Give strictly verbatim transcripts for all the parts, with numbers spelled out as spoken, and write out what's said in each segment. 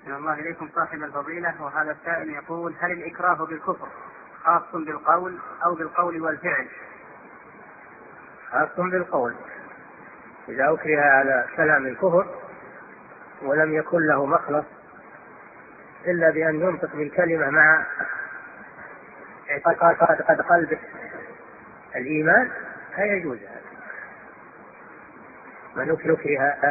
أحسن الله إليكم صاحب الفضيلة. وهذا السائل يقول: هل الإكراه بالكفر خاص بالقول أو بالقول والفعل؟ خاص بالقول. إذا أكره على كلام الكفر ولم يكن له مخلص إلا بأن ينطق بالكلمة مع اعتقاد قلبه الإيمان فيجوز هذا. من أكره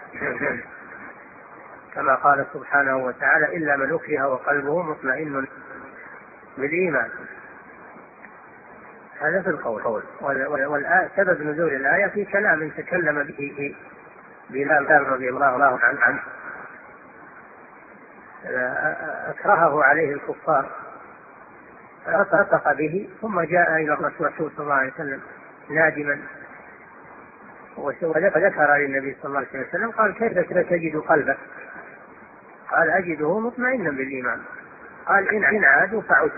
كما قال سبحانه وتعالى: إلا من أكره وقلبه مطمئن بالإيمان. هذا في القول. سبب نزول الآية في كلام تكلم به بلال رضي الله عنه، أكرهه عليه الكفار فأطلق به، ثم جاء إلى الرسول صلى الله عليه وسلم نادما وذكر للنبي صلى الله عليه وسلم، قال: كيف تجد قلبك؟ قال: أجده مطمئنا بالإيمان. قال: إن عادوا فعد.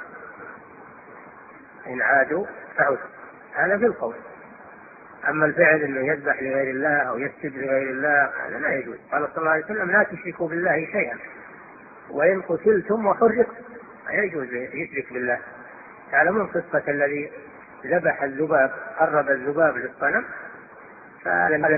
إن عادوا فعد. هذا في القول. أما الفعل أنه يذبح لغير الله أو يسجد لغير الله هذا لا يجوز. قال صلى الله عليه وسلم: لا تشركوا بالله شيئا وإن قتلتم وحرقتم. لا يجوز يشرك بالله. تعلمون قصة الذي ذبح الذباب، قرب الذباب للصنم فهذا.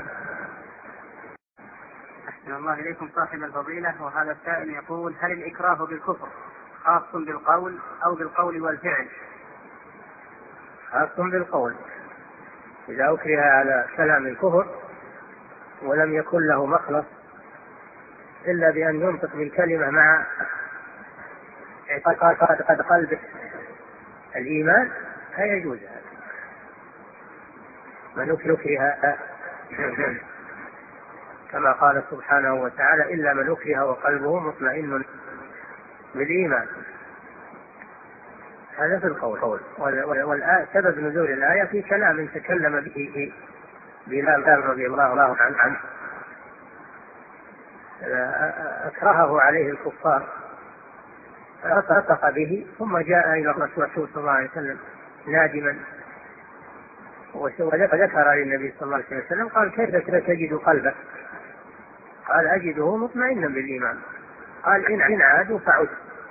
أحسن الله إليكم صاحب الفضيلة. وهذا السائل يقول: هل الإكراه بالكفر خاص بالقول أو بالقول والفعل؟ خاص بالقول. إذا أكره على كلام الكفر ولم يكن له مخلص إلا بأن ينطق بالكلمة مع اعتقاد قلبه الإيمان فيجوز هذا. من أكره كما قال سبحانه وتعالى: إلا من أكره وقلبه مطمئن بالإيمان. هذا في القول. سبب نزول الآية في كلام تكلم به بلال رضي الله عنه، أكرهه عليه الكفار فأطلق به، ثم جاء إلى الرسول صلى الله عليه وسلم نادما وذكر للنبي صلى الله عليه وسلم، قال: كيف تجد قلبك؟ قال: أجده مطمئنا بالإيمان. قال: إن عادوا فعد.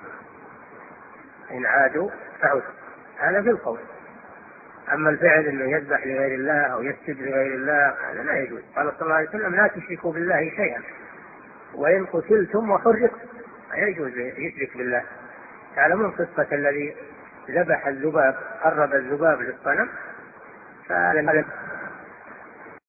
إن عادوا فعد. هذا في القول. أما الفعل أنه يذبح لغير الله أو يسجد لغير الله هذا لا يجوز. قال صلى الله عليه وسلم: لا تشركوا بالله شيئا وإن قتلتم وحرقتم. لا يجوز يشرك بالله. تعلمون قصة الذي ذبح الذباب، قرب الذباب للصنم فهذا